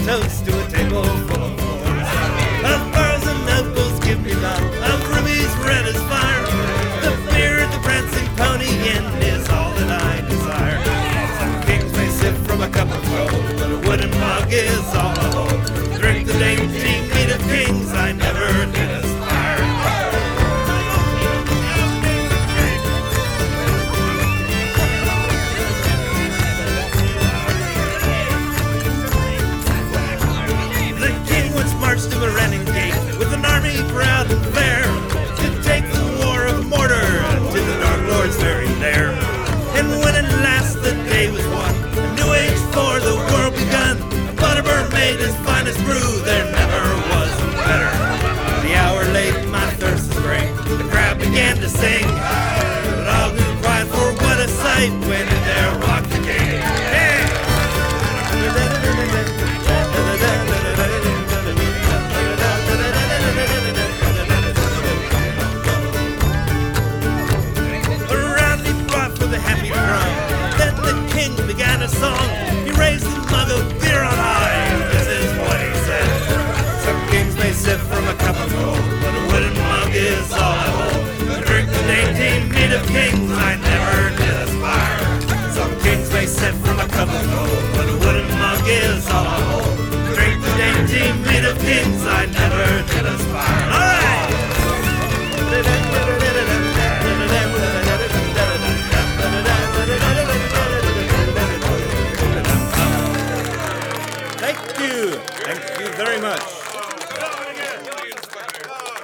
toast to a table full of whores. Of pearls and opals give me love, of rubies red as fire. The beard, the prancing pony inn is all that I desire. Some kings may sip from a cup of gold, but a wooden mug is all I hold. Drink the dainty meat of kings I never did aspire. Marched to Merenin Gate with an army proud and fair to take the war of Mordor to the Dark Lord's very lair. And when at last the day was won, a new age for the world begun, and Butterbur made his finest brew, there never was better. The hour late, my thirst was great, the crowd began to sing, but all grew quiet for what a sight when in there walked the king. Hey! Began a song, he raised the mug of beer on high, this is what he said. Some kings may sip from a cup of gold, but a wooden mug is all I hold. To drink the dainty meat of kings I never did aspire. Some kings may sip from a cup of gold, but a wooden mug is all I hold. To drink the dainty meat of kings I never did aspire.